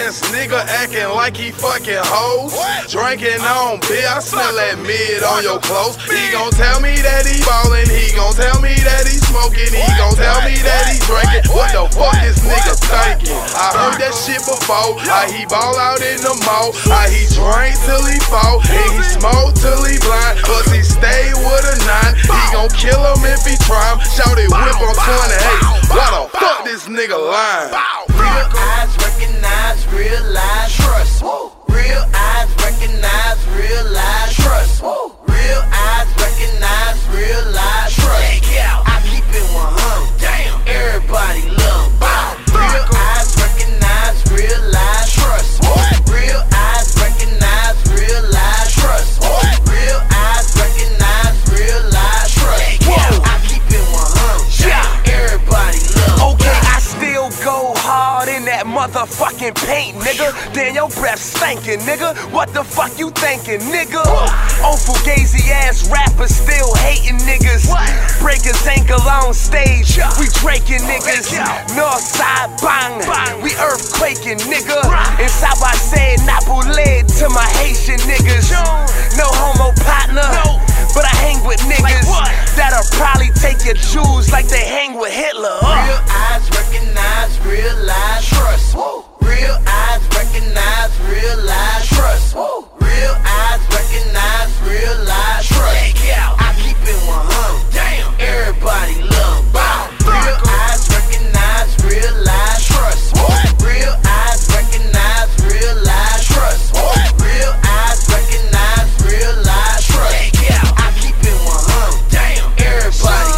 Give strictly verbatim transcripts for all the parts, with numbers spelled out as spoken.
ass nigga acting like he fucking hoes. Drinking on beer, I smell that mid on your clothes. He gon' tell me that he ballin', he gon' tell me that he smoking, he gon' tell me that he drinking. What the fuck this nigga thinking? I heard that shit before. How he ball out in the mall, how he drink till he fall, and he smoke till he blind. Cause he stay with a nine, he gon' kill him if he try him. Shout it whip on twenty-eight. Why the fuck this nigga lying? Real eyes recognize real lies, trust. Real eyes recognize real lies, trust. Real eyes recognize real lies, trust. I keep it one hundred. Damn, everybody love. Real eyes recognize real lies, trust. Real eyes recognize real lies, trust. Real eyes recognize real lies, trust. I keep it one hundred. Everybody love. Okay, I still go hard in that motherfucking paint, nigga. Then your breath stinking, nigga. What the fuck you thinking, nigga? Oh, fugazi ass rappers still hating niggas. Breakers ankle on stage, we draking niggas. Northside bang, we earthquaking, nigga. Inside I said Napoled to my Haitian niggas. No homo partner, but I hang with niggas that'll probably take your jewels like they hang with Hitler. Real eyes recognize real lies, trust. Real eyes recognize real lies, trust. Real eyes recognize real lies, trust. I keep it one hundred. Damn, everybody love. Real eyes recognize real lies, trust. Real eyes recognize real lies, trust. Real eyes recognize real lies, trust. I keep it one hundred. Damn, everybody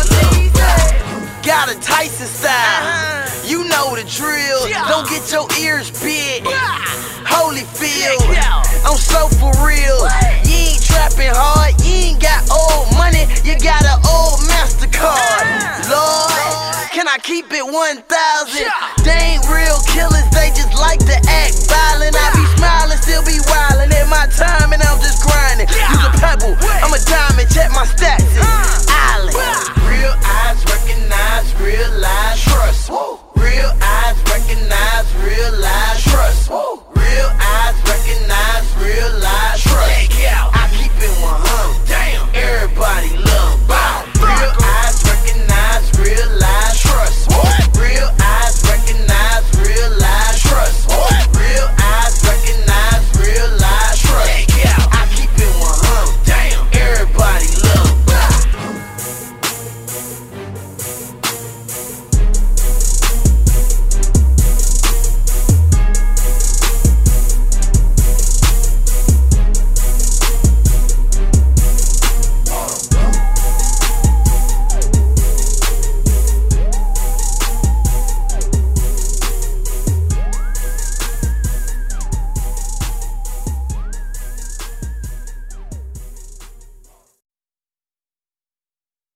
love. Got a Tyson style, you know the drill. Don't get your ears big. Holyfield, I'm so for real. You ain't trapping hard, you ain't got old money, you got an old MasterCard. Lord, can I keep it one thousand? Damn.